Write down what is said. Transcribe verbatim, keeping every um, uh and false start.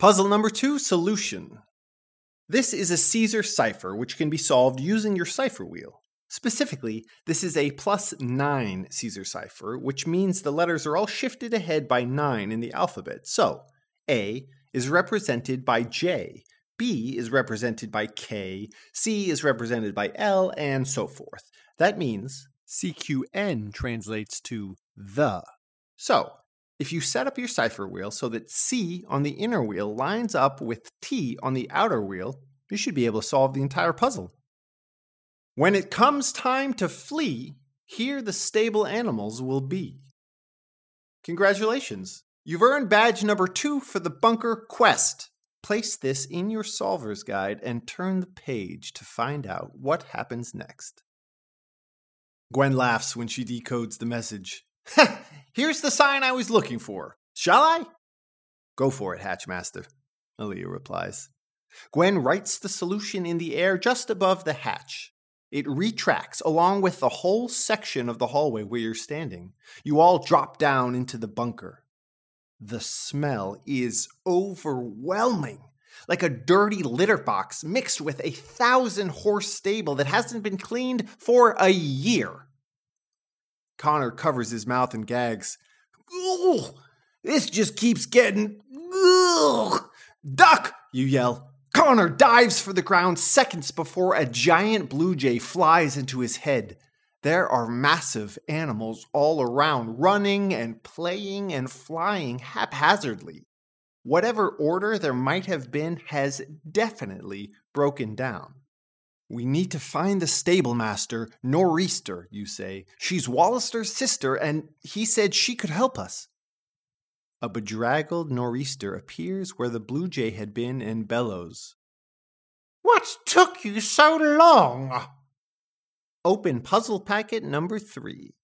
Puzzle number two, solution. This is a Caesar cipher which can be solved using your cipher wheel. Specifically, this is a plus nine Caesar cipher, which means the letters are all shifted ahead by nine in the alphabet. So, A is represented by J, B is represented by K, C is represented by L, and so forth. That means C Q N translates to the. So, if you set up your cipher wheel so that C on the inner wheel lines up with T on the outer wheel, you should be able to solve the entire puzzle. When it comes time to flee, here the stable animals will be. Congratulations! You've earned badge number two for the bunker quest. Place this in your solver's guide and turn the page to find out what happens next. Gwen laughs when she decodes the message. Here's the sign I was looking for. Shall I? Go for it, Hatchmaster, Aaliyah replies. Gwen writes the solution in the air just above the hatch. It retracts along with the whole section of the hallway where you're standing. You all drop down into the bunker. The smell is overwhelming, like a dirty litter box mixed with a thousand horse stable that hasn't been cleaned for a year. Connor covers his mouth and gags. Ugh, this just keeps getting... Ugh. Duck, you yell. Connor dives for the ground seconds before a giant blue jay flies into his head. There are massive animals all around, running and playing and flying haphazardly. Whatever order there might have been has definitely broken down. We need to find the stable master, Nor'easter, you say. She's Wallister's sister, and he said she could help us. A bedraggled Nor'easter appears where the blue jay had been and bellows. What took you so long? Open puzzle packet number three.